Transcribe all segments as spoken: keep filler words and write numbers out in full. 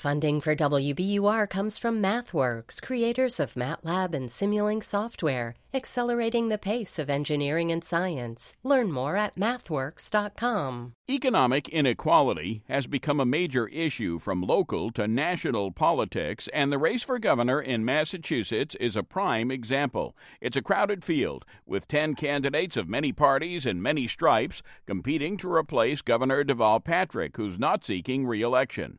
Funding for W B U R comes from MathWorks, creators of MATLAB and Simulink software, accelerating the pace of engineering and science. Learn more at mathworks dot com. Economic inequality has become a major issue from local to national politics, and the race for governor in Massachusetts is a prime example. It's a crowded field, with ten candidates of many parties and many stripes competing to replace Governor Deval Patrick, who's not seeking re-election.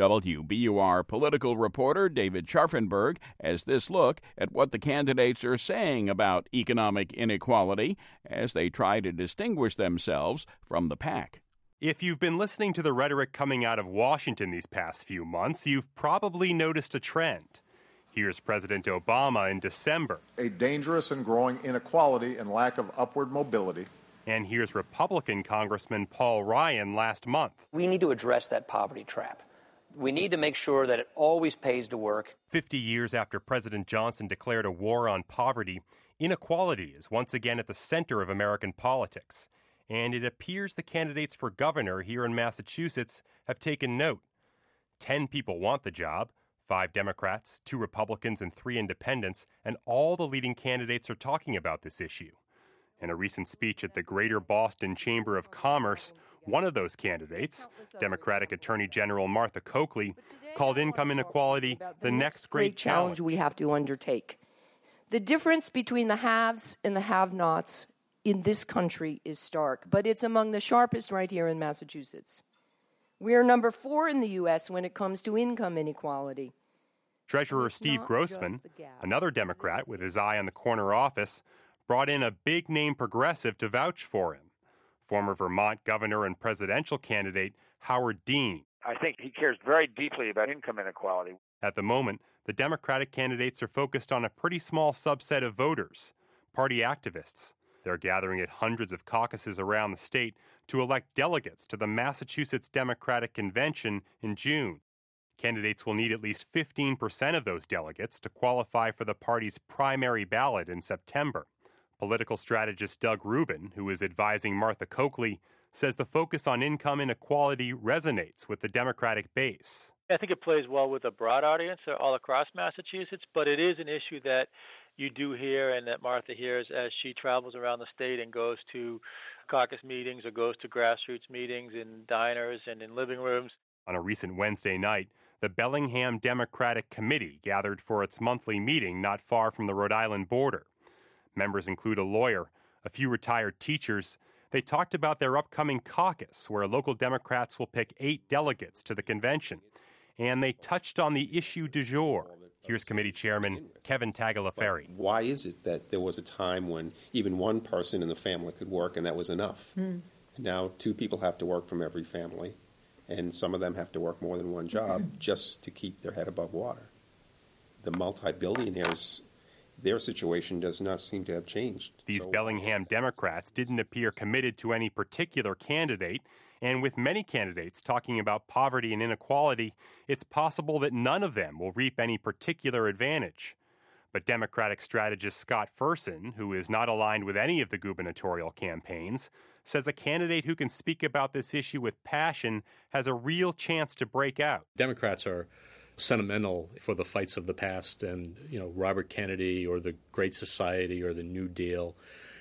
W B U R political reporter David Scharfenberg has this look at what the candidates are saying about economic inequality as they try to distinguish themselves from the pack. If you've been listening to the rhetoric coming out of Washington these past few months, you've probably noticed a trend. Here's President Obama in December. A dangerous and growing inequality and lack of upward mobility. And here's Republican Congressman Paul Ryan last month. We need to address that poverty trap. We need to make sure that it always pays to work. Fifty years after President Johnson declared a war on poverty, inequality is once again at the center of American politics. And it appears the candidates for governor here in Massachusetts have taken note. Ten people want the job, five Democrats, two Republicans, and three independents, and all the leading candidates are talking about this issue. In a recent speech at the Greater Boston Chamber of Commerce, one of those candidates, Democratic Attorney General Martha Coakley, called income inequality the next great challenge we have to undertake. The difference between the haves and the have-nots in this country is stark, but it's among the sharpest right here in Massachusetts. We are number four in the U S when it comes to income inequality. Treasurer Steve Grossman, another Democrat with his eye on the corner office, brought in a big-name progressive to vouch for him. Former Vermont governor and presidential candidate Howard Dean. I think he cares very deeply about income inequality. At the moment, the Democratic candidates are focused on a pretty small subset of voters, party activists. They're gathering at hundreds of caucuses around the state to elect delegates to the Massachusetts Democratic Convention in June. Candidates will need at least fifteen percent of those delegates to qualify for the party's primary ballot in September. Political strategist Doug Rubin, who is advising Martha Coakley, says the focus on income inequality resonates with the Democratic base. I think it plays well with a broad audience all across Massachusetts, but it is an issue that you do hear and that Martha hears as she travels around the state and goes to caucus meetings or goes to grassroots meetings in diners and in living rooms. On a recent Wednesday night, the Bellingham Democratic Committee gathered for its monthly meeting not far from the Rhode Island border. Members include a lawyer, a few retired teachers. They talked about their upcoming caucus, where local Democrats will pick eight delegates to the convention. And they touched on the issue du jour. Here's committee chairman Kevin Tagliaferri. Why is it that there was a time when even one person in the family could work and that was enough? Mm. Now two people have to work from every family, and some of them have to work more than one job mm-hmm. just to keep their head above water. The multi-billionaires, their situation does not seem to have changed. These so, Bellingham Democrats didn't appear committed to any particular candidate, and with many candidates talking about poverty and inequality, it's possible that none of them will reap any particular advantage. But Democratic strategist Scott Fersen, who is not aligned with any of the gubernatorial campaigns, says a candidate who can speak about this issue with passion has a real chance to break out. Democrats are sentimental for the fights of the past and, you know, Robert Kennedy or the Great Society or the New Deal.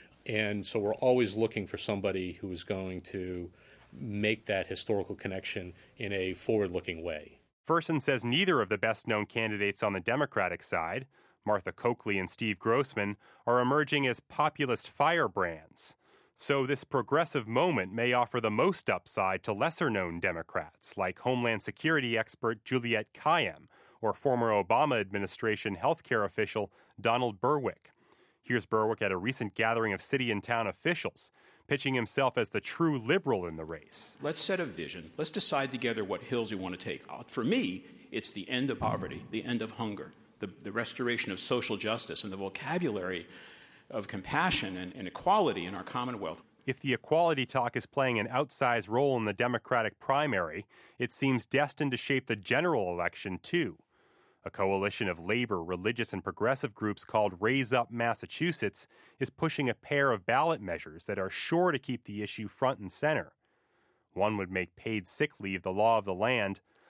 And so we're always looking for somebody who is going to make that historical connection in a forward-looking way. Fersen says neither of the best-known candidates on the Democratic side, Martha Coakley and Steve Grossman, are emerging as populist firebrands. So this progressive moment may offer the most upside to lesser-known Democrats, like Homeland Security expert Juliette Kayyem or former Obama administration healthcare official Donald Berwick. Here's Berwick at a recent gathering of city and town officials, pitching himself as the true liberal in the race. Let's set a vision. Let's decide together what hills we want to take. For me, it's the end of poverty, the end of hunger, the, the restoration of social justice, and the vocabulary of compassion and, and equality in our Commonwealth. If the equality talk is playing an outsized role in the Democratic primary, it seems destined to shape the general election, too. A coalition of labor, religious, and progressive groups called Raise Up Massachusetts is pushing a pair of ballot measures that are sure to keep the issue front and center. One would make paid sick leave the law of the land.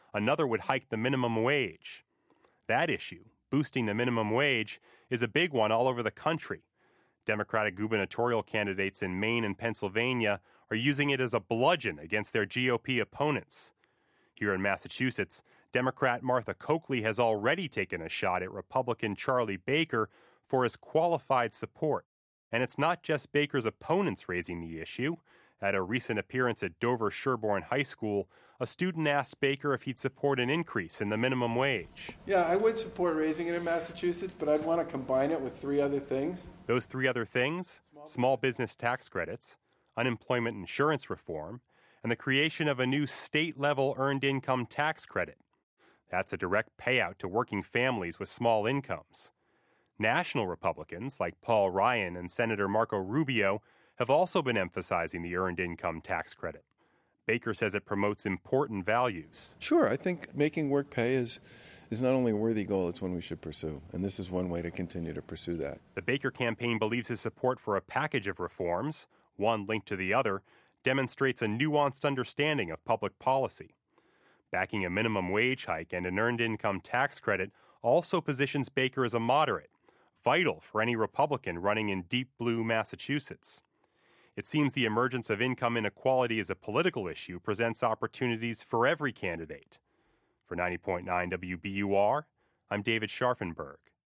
Another would hike the minimum wage. That issue, boosting the minimum wage, is a big one all over the country. Democratic gubernatorial candidates in Maine and Pennsylvania are using it as a bludgeon against their G O P opponents. Here in Massachusetts, Democrat Martha Coakley has already taken a shot at Republican Charlie Baker for his qualified support. And it's not just Baker's opponents raising the issue. At a recent appearance at Dover Sherborne High School, a student asked Baker if he'd support an increase in the minimum wage. Yeah, I would support raising it in Massachusetts, but I'd want to combine it with three other things. Those three other things: small business tax credits, unemployment insurance reform, and the creation of a new state-level earned income tax credit. That's a direct payout to working families with small incomes. National Republicans, like Paul Ryan and Senator Marco Rubio, have also been emphasizing the earned income tax credit. Baker says it promotes important values. Sure, I think making work pay is, is not only a worthy goal, it's one we should pursue. And this is one way to continue to pursue that. The Baker campaign believes his support for a package of reforms, one linked to the other, demonstrates a nuanced understanding of public policy. Backing a minimum wage hike and an earned income tax credit also positions Baker as a moderate, vital for any Republican running in deep blue Massachusetts. It seems the emergence of income inequality as a political issue presents opportunities for every candidate. For ninety point nine W B U R, I'm David Scharfenberg.